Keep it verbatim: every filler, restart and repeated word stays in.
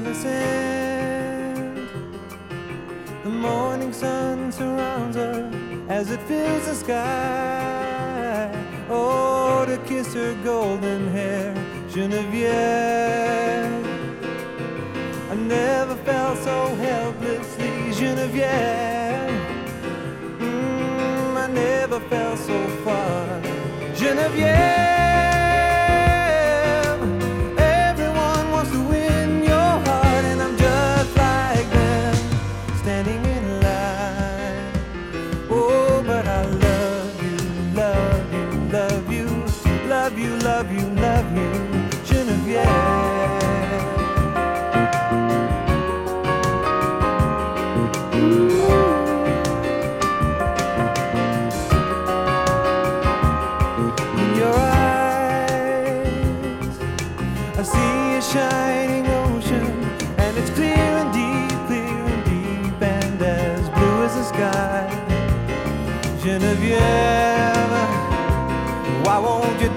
the sand. The morning sun surrounds her as it fills the sky. Oh, to kiss her golden hair, Genevieve. I never felt so helplessly, Genevieve. Mm, I never felt so far, Genevieve. Everyone wants to win your heart, and I'm just like them, standing in line. Oh, but I love you, love you, love you, love you, love you, love you, Genevieve. Shining ocean, and it's clear and deep, clear and deep, and as blue as the sky. Genevieve, why won't you